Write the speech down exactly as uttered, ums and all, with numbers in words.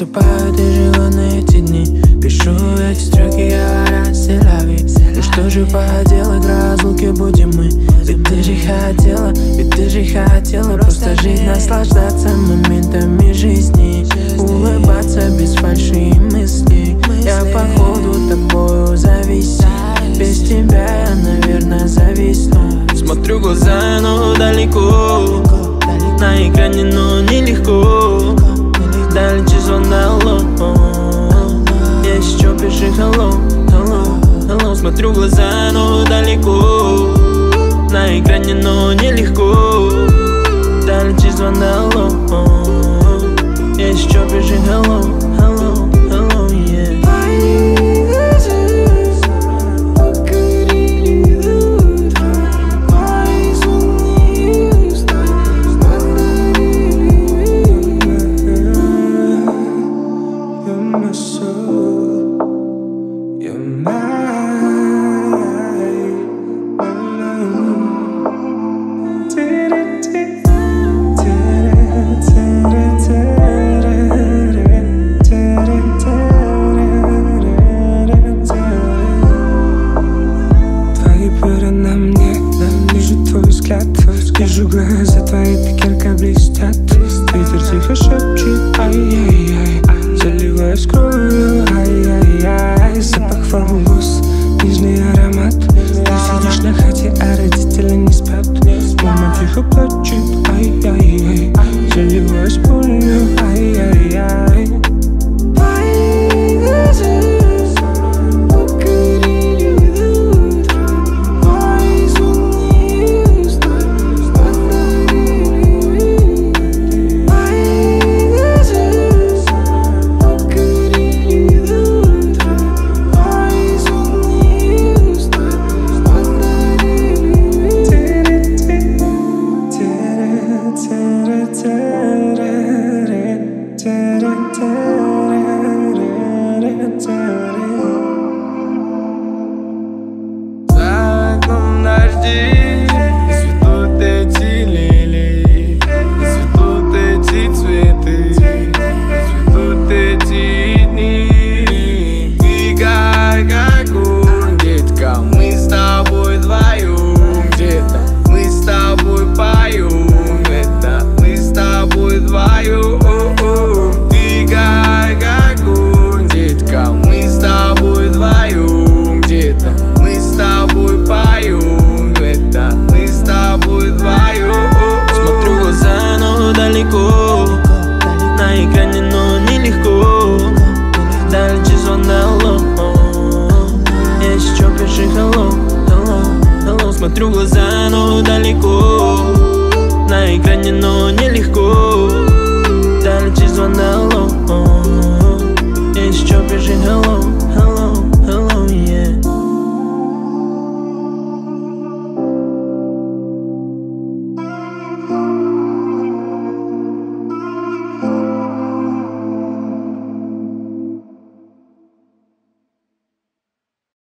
Наступают и живу на эти дни. Пишу эти строки, говоря селяви. И что же поделать, разлуки будем мы. Ведь ты же хотела, ведь ты же хотела просто жить, наслаждаться моментами жизни, улыбаться без фальши и мыслей. Я походу тобою зависим. Без тебя я, наверное, зависну. Смотрю в глаза, но далеко. На экране, но нелегко. Дальше звон, алло. Еще пиши hello, hello, hello. Смотрю в глаза, но далеко. На экране, но нелегко. Дальше звон, алло. Еще пиши hello, hello, hello, yeah. Вижу глаза твои, так ярко блестят. Ветер тихо шепчет, ай-яй-яй. Заливаюсь кровью, ай-яй-яй. Запах волос, нежный аромат. Ты сидишь на хате, а родители не спят. Мама тихо плачет, ай-яй-яй. Заливаюсь болью, ай-яй-яй. За окном дожди, цветут эти лилии, цветут эти цветы, цветут эти дни. Ты как огонь, детка, мы с тобой вдвоем. Где-то мы с тобой поем, это мы с тобой вдвоем. Ты как огонь, детка, мы с тобой вдвоем. Где-то мы с тобой поем, это мы с тобой вдвоем. Смотрю в глаза, но далеко. На экране, но нелегко. Дальше звон, алло. Еще пиши hello, hello, hello. Смотрю в глаза, но далеко. На экране, но нелегко. Дальше звон, алло. Еще пиши hello,